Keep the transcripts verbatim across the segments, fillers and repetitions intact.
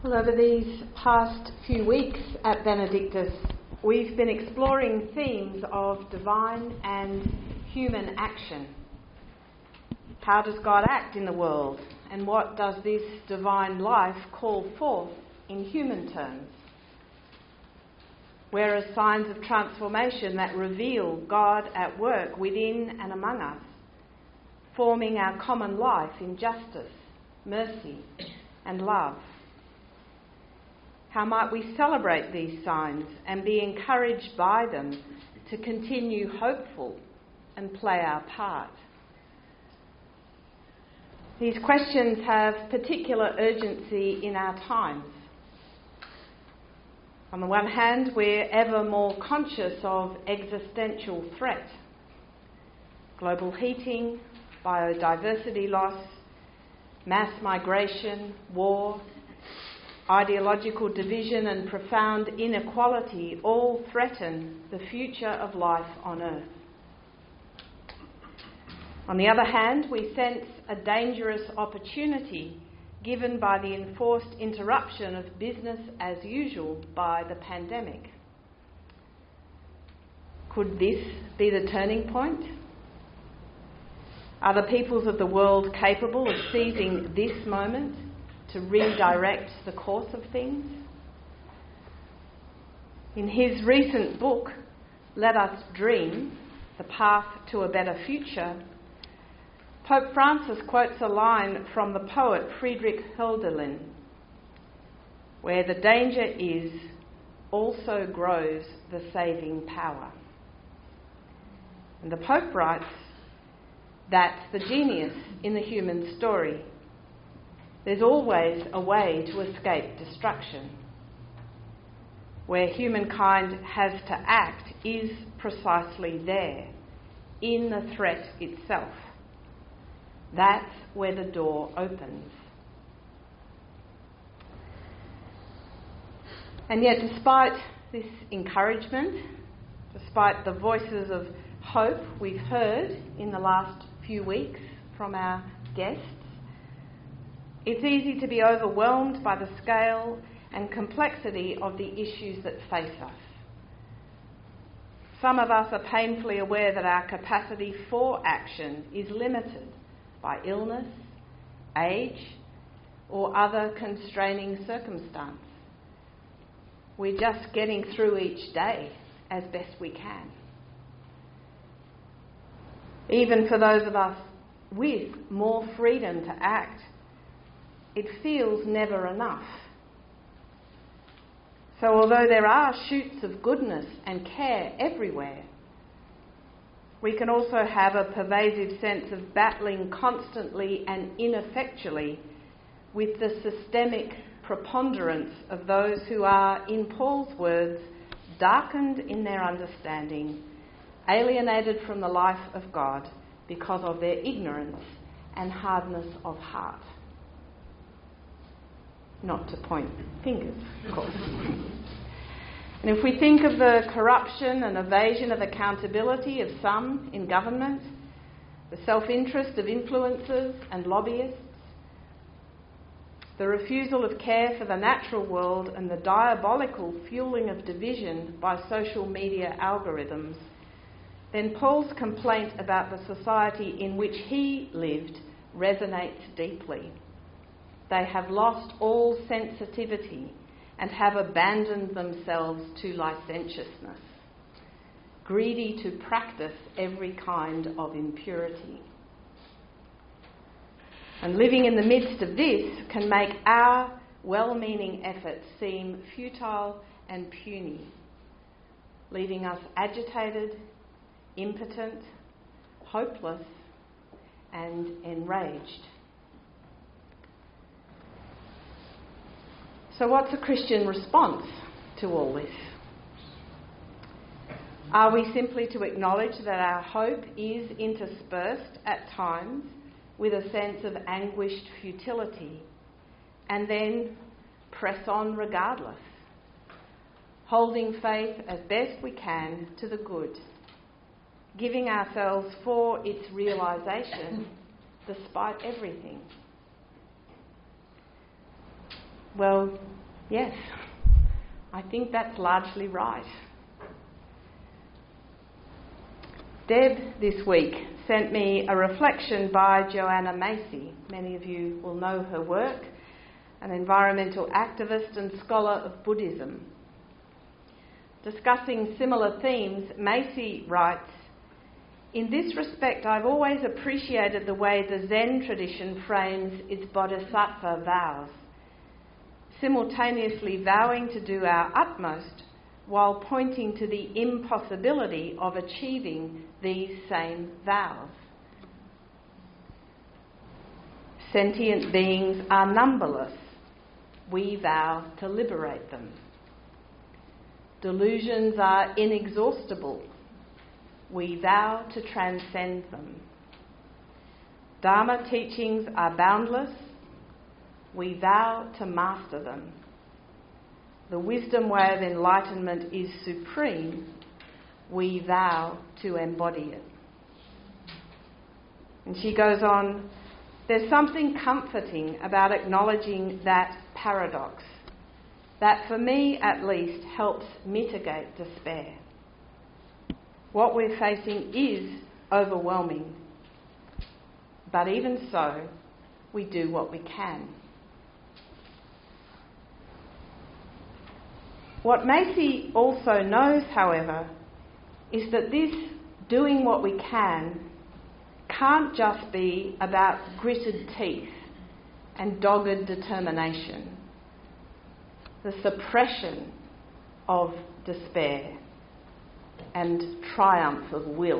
Well, over these past few weeks at Benedictus, we've been exploring themes of divine and human action. How does God act in the world, and what does this divine life call forth in human terms? Where are signs of transformation that reveal God at work within and among us, forming our common life in justice, mercy, and love? How might we celebrate these signs and be encouraged by them to continue hopeful and play our part? These questions have particular urgency in our times. On the one hand, we're ever more conscious of existential threat. Global heating, biodiversity loss, mass migration, war, ideological division and profound inequality all threaten the future of life on Earth. On the other hand, we sense a dangerous opportunity given by the enforced interruption of business as usual by the pandemic. Could this be the turning point? Are the peoples of the world capable of seizing this moment to redirect the course of things? In his recent book, Let Us Dream, The Path to a Better Future, Pope Francis quotes a line from the poet Friedrich Hölderlin, where the danger is, also grows the saving power. And the Pope writes, that's the genius in the human story. There's always a way to escape destruction. Where humankind has to act is precisely there, in the threat itself. That's where the door opens. And yet, despite this encouragement, despite the voices of hope we've heard in the last few weeks from our guests, it's easy to be overwhelmed by the scale and complexity of the issues that face us. Some of us are painfully aware that our capacity for action is limited by illness, age, or other constraining circumstance. We're just getting through each day as best we can. Even for those of us with more freedom to act, it feels never enough. So although there are shoots of goodness and care everywhere, we can also have a pervasive sense of battling constantly and ineffectually with the systemic preponderance of those who are, in Paul's words, darkened in their understanding, alienated from the life of God because of their ignorance and hardness of heart. Not to point fingers, of course. And if we think of the corruption and evasion of accountability of some in government, the self-interest of influencers and lobbyists, the refusal of care for the natural world and the diabolical fueling of division by social media algorithms, then Paul's complaint about the society in which he lived resonates deeply. They have lost all sensitivity and have abandoned themselves to licentiousness, greedy to practice every kind of impurity. And living in the midst of this can make our well-meaning efforts seem futile and puny, leaving us agitated, impotent, hopeless, and enraged. So what's a Christian response to all this? Are we simply to acknowledge that our hope is interspersed at times with a sense of anguished futility and then press on regardless, holding faith as best we can to the good, giving ourselves for its realisation despite everything? Well, Yes, I think that's largely right. Deb this week sent me a reflection by Joanna Macy. Many of you will know her work, an environmental activist and scholar of Buddhism. Discussing similar themes, Macy writes, "In this respect, I've always appreciated the way the Zen tradition frames its bodhisattva vows, simultaneously vowing to do our utmost while pointing to the impossibility of achieving these same vows. Sentient beings are numberless. We vow to liberate them. Delusions are inexhaustible. We vow to transcend them. Dharma teachings are boundless. We vow to master them. The wisdom way of enlightenment is supreme. We vow to embody it." And she goes on, "There's something comforting about acknowledging that paradox, that for me at least helps mitigate despair. What we're facing is overwhelming, but even so, we do what we can." What Macy also knows, however, is that this doing what we can can't just be about gritted teeth and dogged determination, the suppression of despair and triumph of will.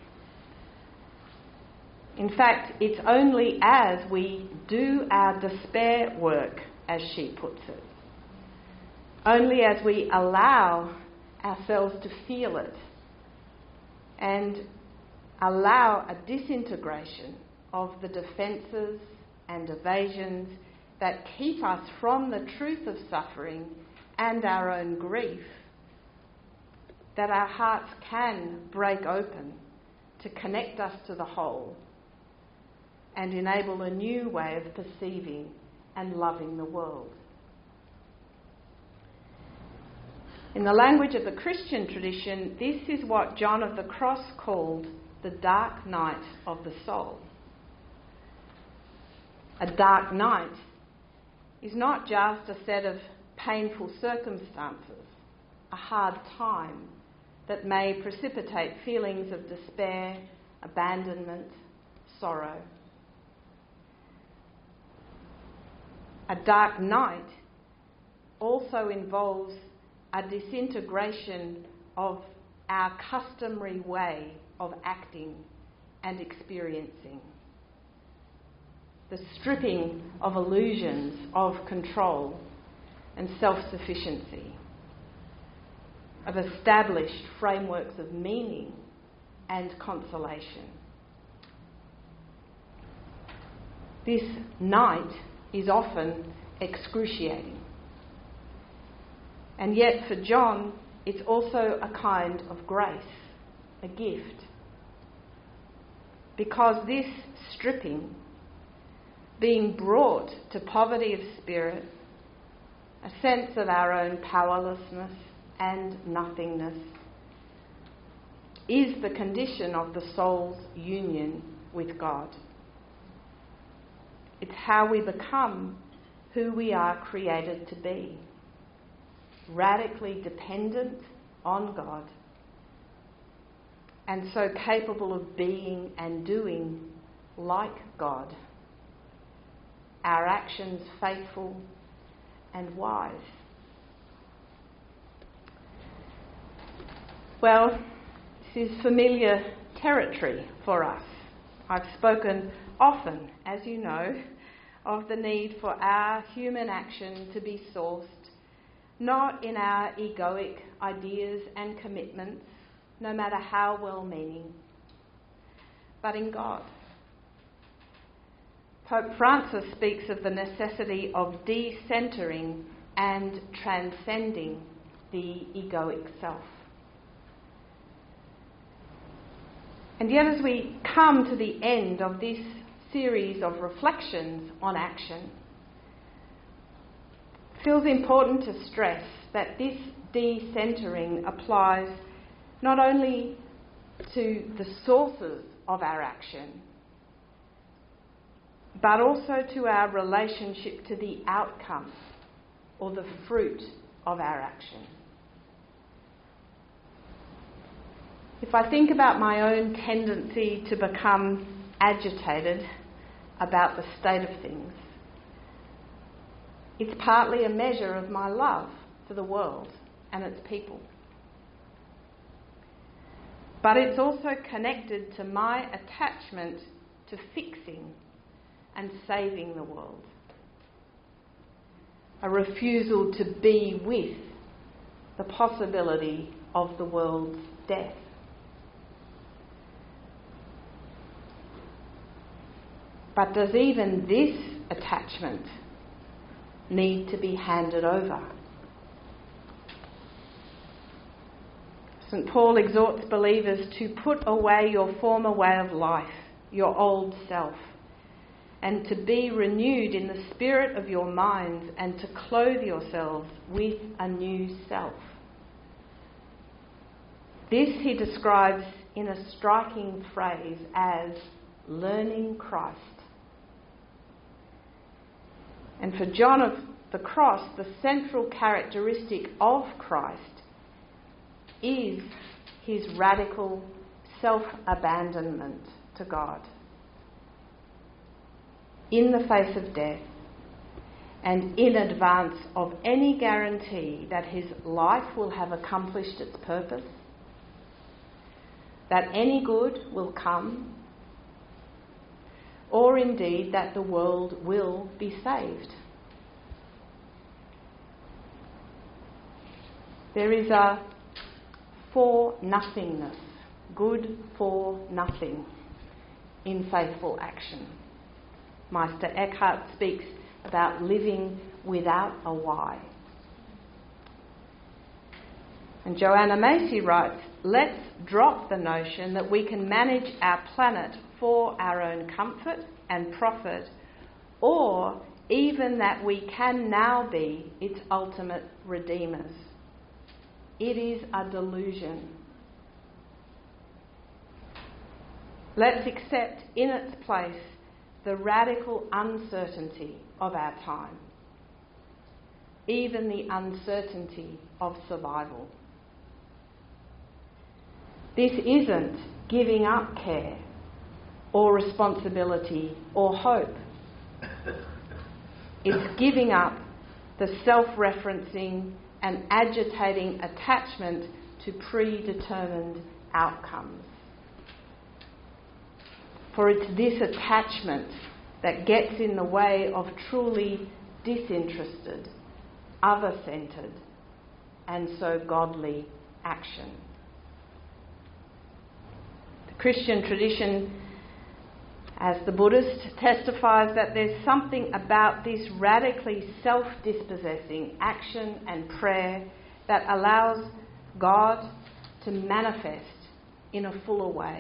In fact, it's only as we do our despair work, as she puts it, only as we allow ourselves to feel it and allow a disintegration of the defences and evasions that keep us from the truth of suffering and our own grief, that our hearts can break open to connect us to the whole and enable a new way of perceiving and loving the world. In the language of the Christian tradition, this is what John of the Cross called the dark night of the soul. A dark night is not just a set of painful circumstances, a hard time that may precipitate feelings of despair, abandonment, sorrow. A dark night also involves a disintegration of our customary way of acting and experiencing. The stripping of illusions of control and self-sufficiency, of established frameworks of meaning and consolation. This night is often excruciating. And yet for John, it's also a kind of grace, a gift. Because this stripping, being brought to poverty of spirit, a sense of our own powerlessness and nothingness, is the condition of the soul's union with God. It's how we become who we are created to be. Radically dependent on God, and so capable of being and doing like God, our actions faithful and wise. Well, this is familiar territory for us. I've spoken often, as you know, of the need for our human action to be sourced not in our egoic ideas and commitments, no matter how well-meaning, but in God. Pope Francis speaks of the necessity of decentering and transcending the egoic self. And yet, as we come to the end of this series of reflections on action, It feels important to stress that this decentering applies not only to the sources of our action, but also to our relationship to the outcome or the fruit of our action. If I think about my own tendency to become agitated about the state of things, it's partly a measure of my love for the world and its people. But it's also connected to my attachment to fixing and saving the world. A refusal to be with the possibility of the world's death. But does even this attachment need to be handed over? Saint Paul exhorts believers to put away your former way of life, your old self, and to be renewed in the spirit of your minds and to clothe yourselves with a new self. This he describes in a striking phrase as learning Christ. And for John of the Cross, the central characteristic of Christ is his radical self-abandonment to God in the face of death and in advance of any guarantee that his life will have accomplished its purpose, that any good will come, or indeed that the world will be saved. There is a for-nothingness, good for nothing, in faithful action. Meister Eckhart speaks about living without a why. And Joanna Macy writes, let's drop the notion that we can manage our planet for our own comfort and profit, or even that we can now be its ultimate redeemers. It is a delusion. Let's accept in its place the radical uncertainty of our time, even the uncertainty of survival. This isn't giving up care or responsibility or hope. It's giving up the self-referencing and agitating attachment to predetermined outcomes. For it's this attachment that gets in the way of truly disinterested, other-centred, and so godly action. The Christian tradition, as the Buddhist, testifies that there's something about this radically self-dispossessing action and prayer that allows God to manifest in a fuller way.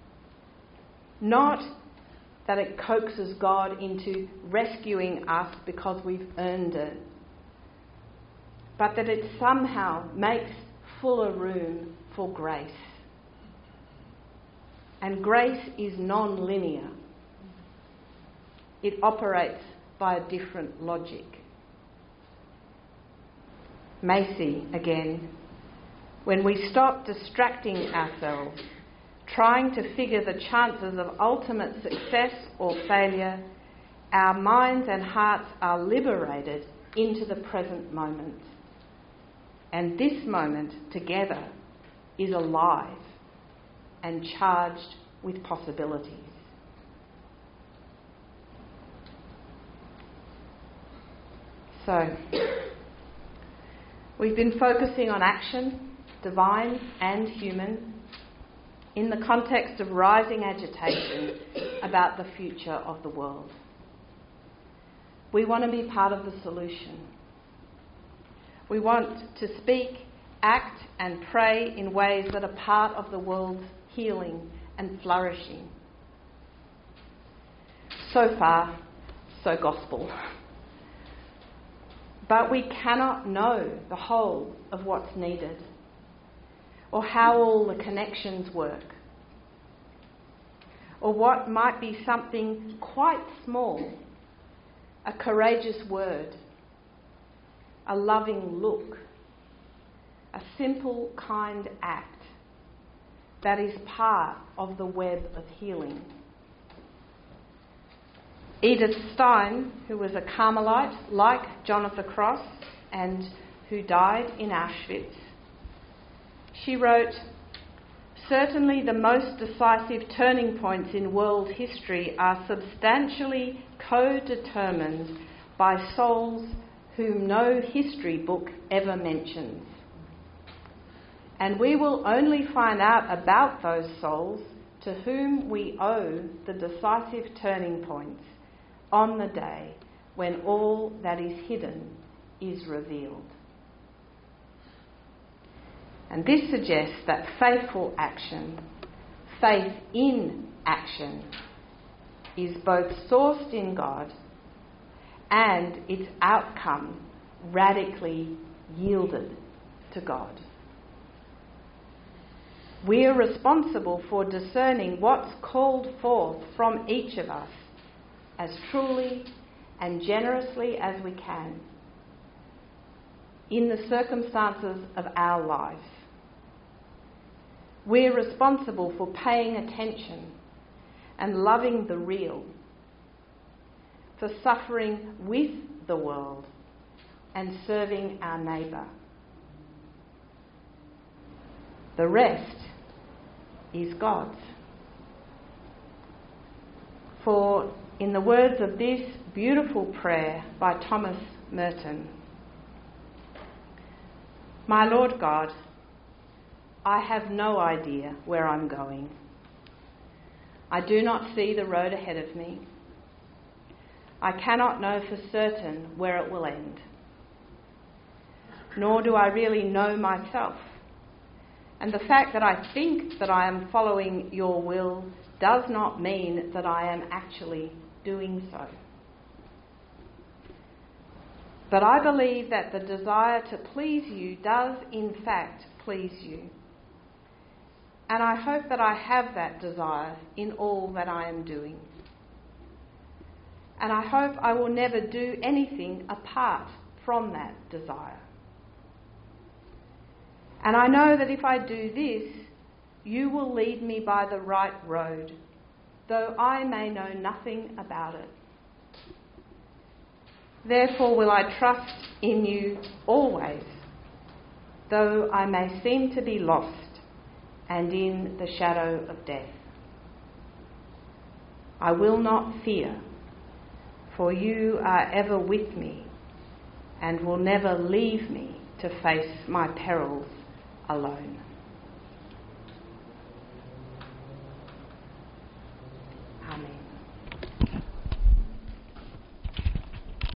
Not that it coaxes God into rescuing us because we've earned it, but that it somehow makes fuller room for grace. And grace is non-linear. It operates by a different logic. Macy, again, when we stop distracting ourselves, trying to figure the chances of ultimate success or failure, our minds and hearts are liberated into the present moment. And this moment together is alive and charged with possibilities. So, we've been focusing on action, divine and human, in the context of rising agitation about the future of the world. We want to be part of the solution. We want to speak, act and pray in ways that are part of the world's healing and flourishing. So far, so gospel. But we cannot know the whole of what's needed, or how all the connections work, or what might be something quite small, a courageous word, a loving look, a simple, kind act that is part of the web of healing. Edith Stein, who was a Carmelite like John of the Cross and who died in Auschwitz, she wrote, "Certainly the most decisive turning points in world history are substantially co-determined by souls whom no history book ever mentions. And we will only find out about those souls to whom we owe the decisive turning points on the day when all that is hidden is revealed." And this suggests that faithful action, faith in action, is both sourced in God and its outcome radically yielded to God. We are responsible for discerning what's called forth from each of us as truly and generously as we can in the circumstances of our lives. We're responsible for paying attention and loving the real, for suffering with the world and serving our neighbour. The rest is God's. For in the words of this beautiful prayer by Thomas Merton, "My Lord God, I have no idea where I'm going. I do not see the road ahead of me. I cannot know for certain where it will end. Nor do I really know myself. And the fact that I think that I am following your will does not mean that I am actually doing so. But I believe that the desire to please you does in fact please you. And I hope that I have that desire in all that I am doing. And I hope I will never do anything apart from that desire. And I know that if I do this, you will lead me by the right road, though I may know nothing about it. Therefore will I trust in you always, though I may seem to be lost and in the shadow of death. I will not fear, for you are ever with me and will never leave me to face my perils alone."